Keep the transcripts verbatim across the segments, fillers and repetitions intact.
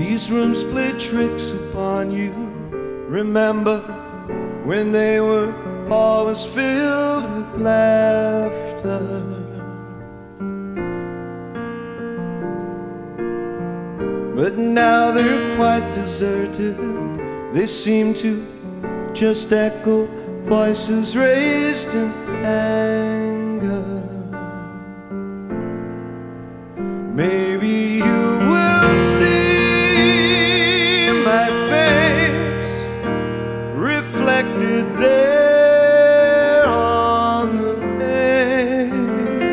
These rooms play tricks upon you. Remember when they were always filled with laughter? But now they're quite deserted. They seem to just echo voices raised in anger. Maybe you will see my face reflected there on the pane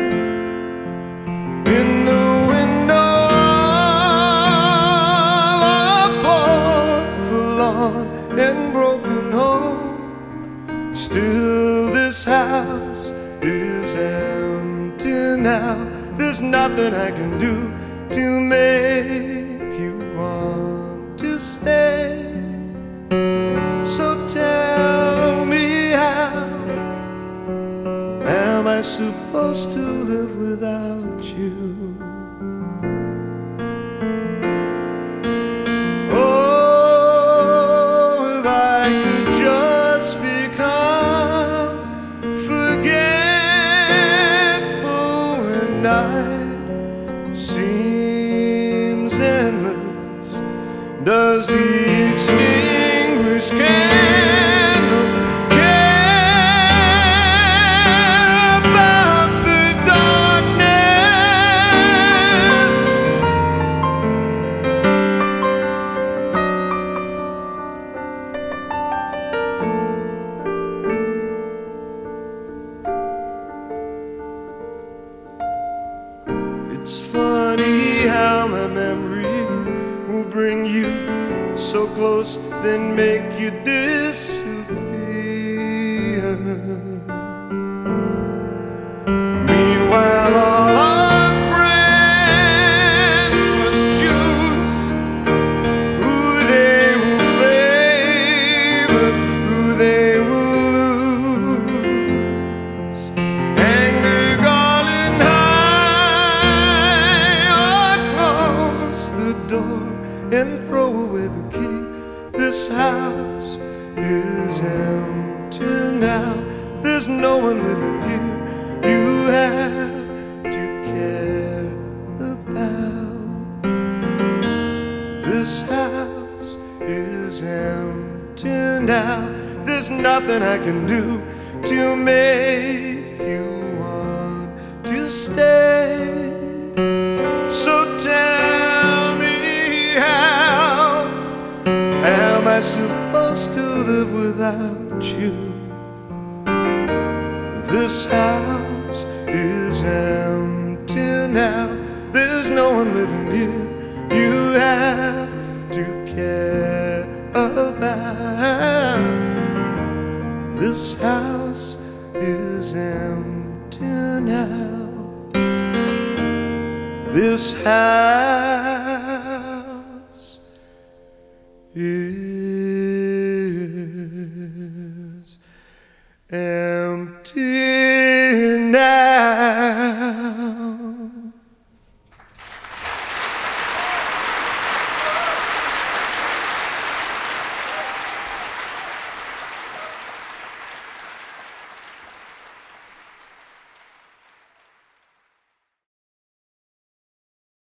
in the window of a poor, forlorn and broken home. Still this house is empty now. There's nothing I can do to make you want to stay. So tell me, how am I supposed to live without you? Oh, if I could just become forgetful when night seems endless. Does the extinguished candle care about the darkness? It's funny how my memory will bring you so close, then make you disappear. Meanwhile, all our friends must choose who they will favor, who they will lose. Hang the garland high or close the door and throw away the key. This house is empty now. There's no one living here you have to care about. This house is empty now. There's nothing I can do to make you want to stay. So tell me, how am I supposed to live without you? This house is empty now. There's no one living here you have to care about. This house is empty now. This house